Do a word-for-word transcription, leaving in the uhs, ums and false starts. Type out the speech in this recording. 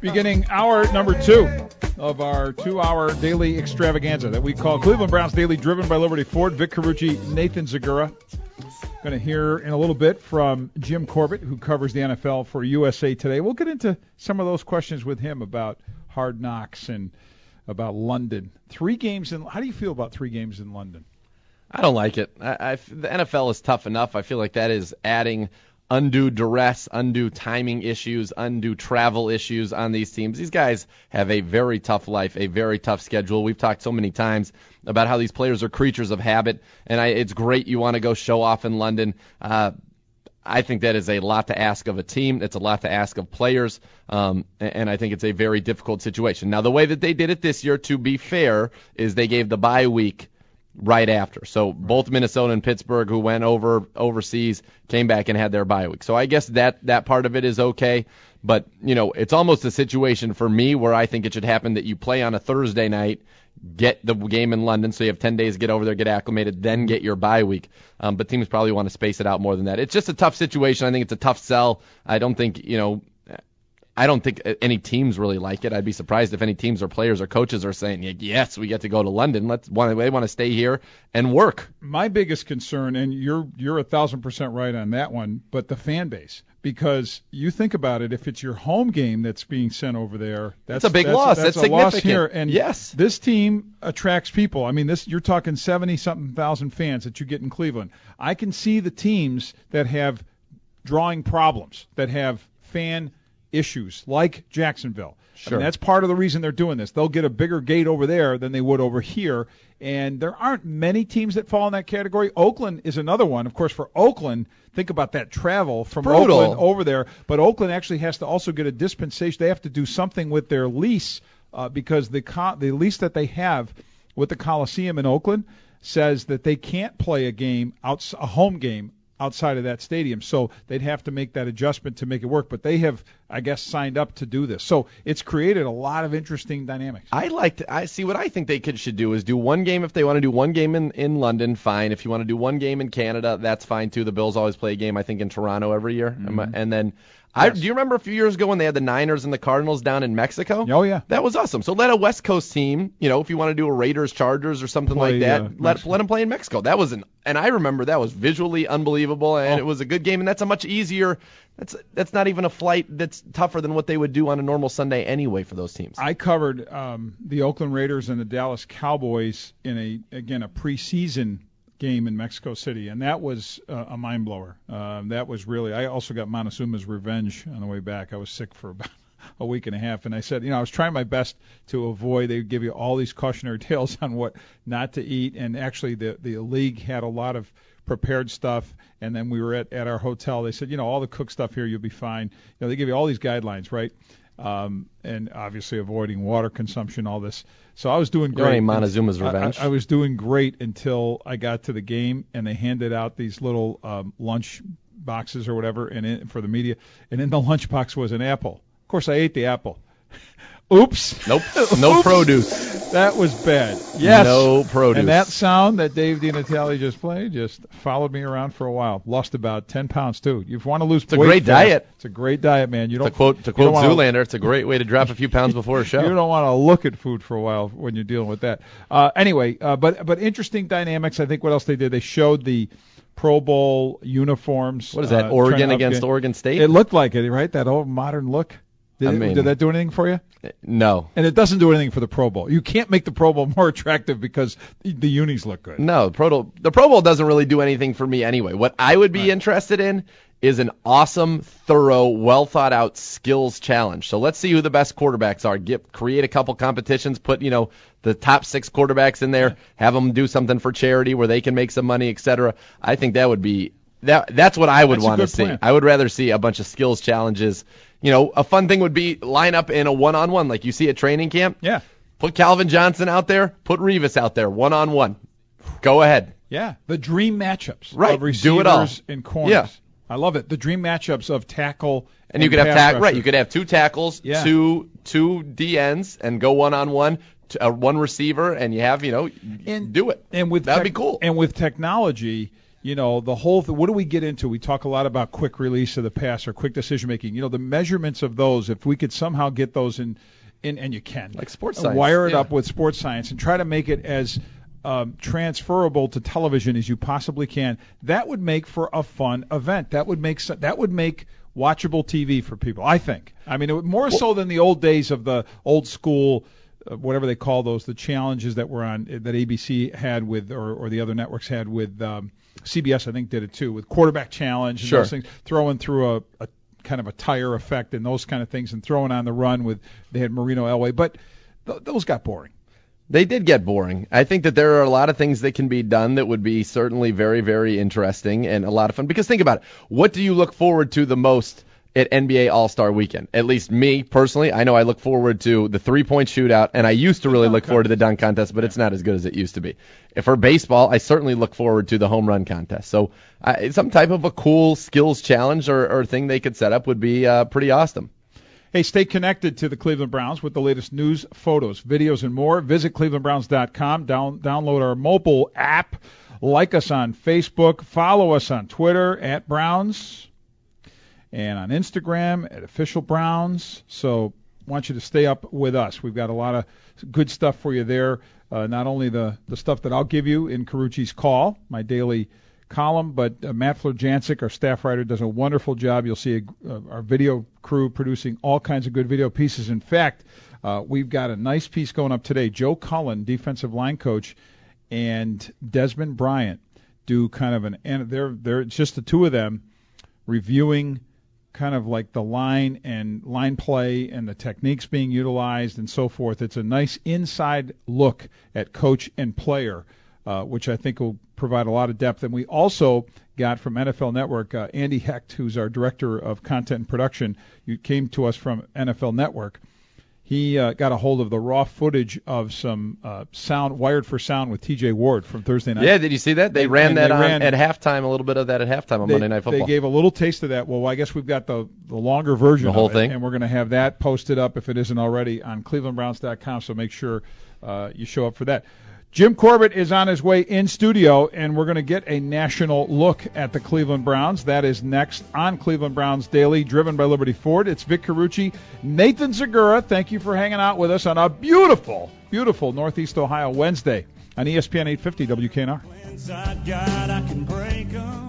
beginning hour number two of our two-hour daily extravaganza that we call Cleveland Browns Daily, driven by Liberty Ford. Vic Carucci, Nathan Zagura. Going to hear in a little bit from Jim Corbett, who covers the N F L for U S A Today. We'll get into some of those questions with him about Hard Knocks and about London. Three games in. How do you feel about three games in London? I don't like it. I, I, the N F L is tough enough. I feel like that is adding undue duress, undue timing issues, undue travel issues on these teams. These guys have a very tough life, a very tough schedule. We've talked so many times about how these players are creatures of habit, and I, it's great you want to go show off in London. Uh, I think that is a lot to ask of a team. It's a lot to ask of players, um, and I think it's a very difficult situation. Now, the way that they did it this year, to be fair, is they gave the bye week right after. So both Minnesota and Pittsburgh, who went over overseas, came back and had their bye week. So I guess that that part of it is okay. But, you know, it's almost a situation for me where I think it should happen that you play on a Thursday night, get the game in London, so you have ten days to get over there, get acclimated, then get your bye week. Um, but teams probably want to space it out more than that. It's just a tough situation. I think it's a tough sell. I don't think, you know, I don't think any teams really like it. I'd be surprised if any teams or players or coaches are saying, yes, we get to go to London. Let's want they want to stay here and work. My biggest concern, and you're you're a thousand percent right on that one, but the fan base. Because you think about it, if it's your home game that's being sent over there, that's, that's a big that's, loss. That's, that's a significant. loss here. And yes, this team attracts people. I mean, this you're talking seventy something thousand fans that you get in Cleveland. I can see the teams that have drawing problems, that have fan issues, like Jacksonville. Sure. I mean, that's part of the reason they're doing this. They'll get a bigger gate over there than they would over here, and there aren't many teams that fall in that category. Oakland is another one. Of course, for Oakland, think about that travel from Brutal. Oakland over there. But Oakland actually has to also get a dispensation. They have to do something with their lease uh, because the co- the lease that they have with the Coliseum in Oakland says that they can't play a game outs- a home game outside of that stadium. So they'd have to make that adjustment to make it work. But they have, I guess, signed up to do this. So it's created a lot of interesting dynamics. I like to, I see what I think they could should do is do one game. If they want to do one game in, in London, fine. If you want to do one game in Canada, that's fine too. The Bills always play a game, I think, in Toronto every year. Mm-hmm. And then I, do you remember a few years ago when they had the Niners and the Cardinals down in Mexico? Oh, yeah. That was awesome. So let a West Coast team, you know, if you want to do a Raiders, Chargers, or something play, like that, uh, let let them play in Mexico. That was an, and I remember that was visually unbelievable, and oh. it was a good game, and that's a much easier, that's that's not even a flight that's tougher than what they would do on a normal Sunday anyway for those teams. I covered um, the Oakland Raiders and the Dallas Cowboys in a, again, a preseason game in Mexico City, and that was uh, a mind blower. Uh, that was really. I also got Montezuma's revenge on the way back. I was sick for about a week and a half, and I said, you know, I was trying my best to avoid. They would give you all these cautionary tales on what not to eat, and actually the the league had a lot of prepared stuff. And then we were at at our hotel. They said, you know, all the cooked stuff here, you'll be fine. You know, they give you all these guidelines, right? Um, and obviously avoiding water consumption, all this. So I was doing great. You're Montezuma's revenge. I, I was doing great until I got to the game, and they handed out these little um, lunch boxes or whatever, and in, for the media. And in the lunch box was an apple. Of course, I ate the apple. Oops. Nope. No Oops. Produce. That was bad. Yes. No produce. And that sound that Dave DiNatale just played just followed me around for a while. Lost about ten pounds too. You want to lose it's weight. It's a great fast, diet. It's a great diet, man. You don't. To quote to quote Zoolander, it's a great way to drop a few pounds before a show. You don't want to look at food for a while when you're dealing with that. Uh, anyway, uh, but but interesting dynamics. I think what else they did? They showed the Pro Bowl uniforms. What is that? Uh, Oregon against Oregon State. It looked like it, right? That old modern look. Did, I mean, it, did that do anything for you? No. And it doesn't do anything for the Pro Bowl. You can't make the Pro Bowl more attractive because the unis look good. No, the Pro Bowl, the Pro Bowl doesn't really do anything for me anyway. What I would be right. interested in is an awesome, thorough, well-thought-out skills challenge. So let's see who the best quarterbacks are. Get create a couple competitions, put, you know, the top six quarterbacks in there, have them do something for charity where they can make some money, et cetera. I think that would be that. That's what I would want to see. Plan. I would rather see a bunch of skills challenges. You know, a fun thing would be line up in a one-on-one like you see at training camp. Yeah. Put Calvin Johnson out there. Put Revis out there, one-on-one. Go ahead. Yeah, the dream matchups right. of receivers do it all. and corners. Yeah. I love it. The dream matchups of tackle and, and you could have pass ta- right. You could have two tackles, yeah. two two D Ns, and go one-on-one. Uh, one receiver, and you have, you know, and, do it. And with that'd tech- be cool. And with technology, You know, the whole th- what do we get into? We talk a lot about quick release of the pass or quick decision making. You know, the measurements of those, if we could somehow get those in, in and you can. Like sports uh, science. Wire it yeah. up with sports science and try to make it as um, transferable to television as you possibly can. That would make for a fun event. That would make so- that would make watchable T V for people, I think. I mean, it would, more so than the old days of the old school, uh, whatever they call those, the challenges that were on, that A B C had with, or, or the other networks had with, um, C B S I think did it too, with quarterback challenge and sure. those things, throwing through a, a kind of a tire effect and those kind of things, and throwing on the run with, they had Marino Elway, but th- those got boring. They did get boring. I think that there are a lot of things that can be done that would be certainly very, very interesting and a lot of fun. Because think about it. What do you look forward to the most at N B A All-Star Weekend? At least me, personally, I know I look forward to the three-point shootout, and I used to really look forward to the dunk contest, but it's not as good as it used to be. For baseball, I certainly look forward to the home run contest. So uh, some type of a cool skills challenge or, or thing they could set up would be uh, pretty awesome. Hey, stay connected to the Cleveland Browns with the latest news, photos, videos, and more. Visit cleveland browns dot com. Down, download our mobile app. Like us on Facebook. Follow us on Twitter at Browns. And on Instagram at Official Browns. So I want you to stay up with us. We've got a lot of good stuff for you there. Uh, not only the, the stuff that I'll give you in Carucci's Call, my daily column, but uh, Matt Florjancic, our staff writer, does a wonderful job. You'll see a, uh, our video crew producing all kinds of good video pieces. In fact, uh, we've got a nice piece going up today. Joe Cullen, defensive line coach, and Desmond Bryant do kind of an, and they're they're it's just the two of them reviewing kind of like the line and line play and the techniques being utilized and so forth. It's a nice inside look at coach and player, uh, which I think will provide a lot of depth. And we also got from N F L Network, uh, Andy Hecht, who's our director of content and production. You came to us from N F L Network. He uh, got a hold of the raw footage of some uh, sound, Wired for Sound with T J Ward from Thursday night. Yeah, did you see that? They and, ran and that they on ran, at halftime, a little bit of that at halftime on they, Monday Night Football. They gave a little taste of that. Well, I guess we've got the, the longer version the whole of it, thing. And we're going to have that posted up, if it isn't already, on cleveland browns dot com, so make sure uh, you show up for that. Jim Corbett is on his way in studio, and we're going to get a national look at the Cleveland Browns. That is next on Cleveland Browns Daily, driven by Liberty Ford. It's Vic Carucci, Nathan Segura. Thank you for hanging out with us on a beautiful, beautiful Northeast Ohio Wednesday on E S P N eight fifty W K N R.